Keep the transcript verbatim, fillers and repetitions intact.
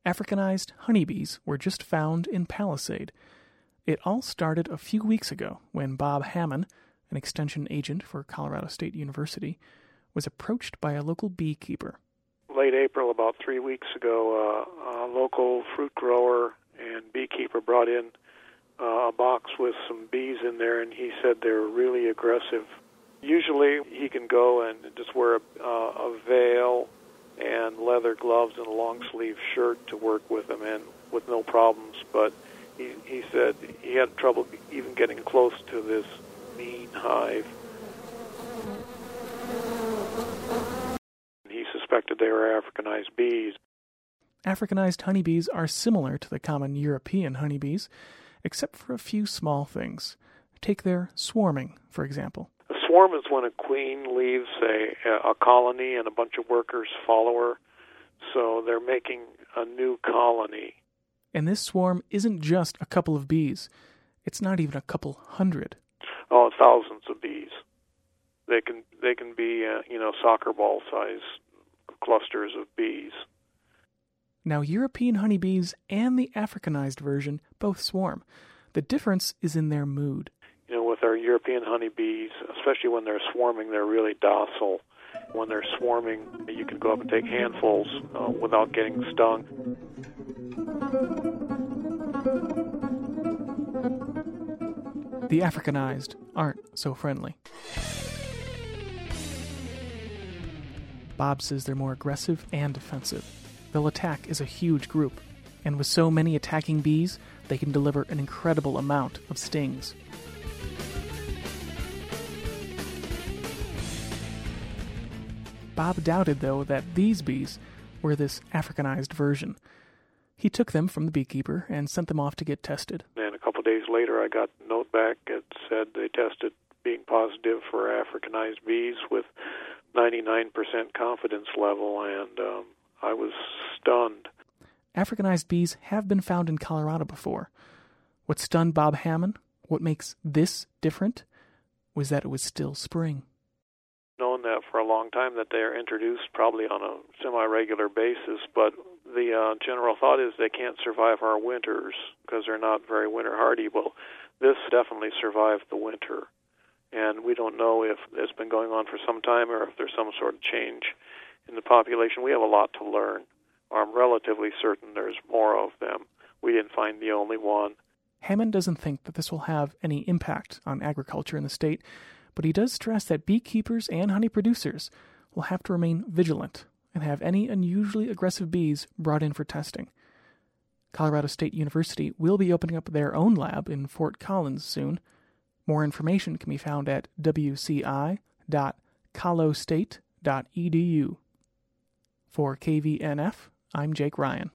Africanized honeybees were just found in Palisade. It all started a few weeks ago when Bob Hammond, an extension agent for Colorado State University, was approached by a local beekeeper. Late April, about three weeks ago, uh, a local fruit grower and beekeeper brought in uh, a box with some bees in there, and he said they were really aggressive. Usually he can go and just wear a, uh, a veil and leather gloves and a long-sleeve shirt to work with them, and with no problems. But he, he said he had trouble even getting close to this mean hive. He suspected they were Africanized bees. Africanized honeybees are similar to the common European honeybees, except for a few small things. Take their swarming, for example. A swarm is when a queen leaves a, a colony and a bunch of workers follow her, so they're making a new colony. And this swarm isn't just a couple of bees. It's not even a couple hundred. Oh, thousands of bees. They can they can be uh, you know soccer ball size clusters of bees. Now, European honeybees and the Africanized version both swarm. The difference is in their mood. You know, with our European honeybees, especially when they're swarming, they're really docile. When they're swarming, you can go up and take handfuls uh, without getting stung. The Africanized aren't so friendly. Bob says they're more aggressive and defensive. They'll attack as a huge group, and with so many attacking bees, they can deliver an incredible amount of stings. Bob doubted, though, that these bees were this Africanized version. He took them from the beekeeper and sent them off to get tested. And a couple of days later, I got a note back that said they tested being positive for Africanized bees with ninety-nine percent confidence level, and um, I was stunned. Africanized bees have been found in Colorado before. What stunned Bob Hammond, what makes this different, was that it was still spring. Known that for a long time, that they are introduced probably on a semi-regular basis, but the uh, general thought is they can't survive our winters because they're not very winter hardy. Well, this definitely survived the winter, and we don't know if it's been going on for some time or if there's some sort of change in the population. We have a lot to learn. I'm relatively certain there's more of them. We didn't find the only one. Hammond doesn't think that this will have any impact on agriculture in the state, but he does stress that beekeepers and honey producers will have to remain vigilant and have any unusually aggressive bees brought in for testing. Colorado State University will be opening up their own lab in Fort Collins soon. More information can be found at w c i dot colostate dot e d u. For K V N F, I'm Jake Ryan.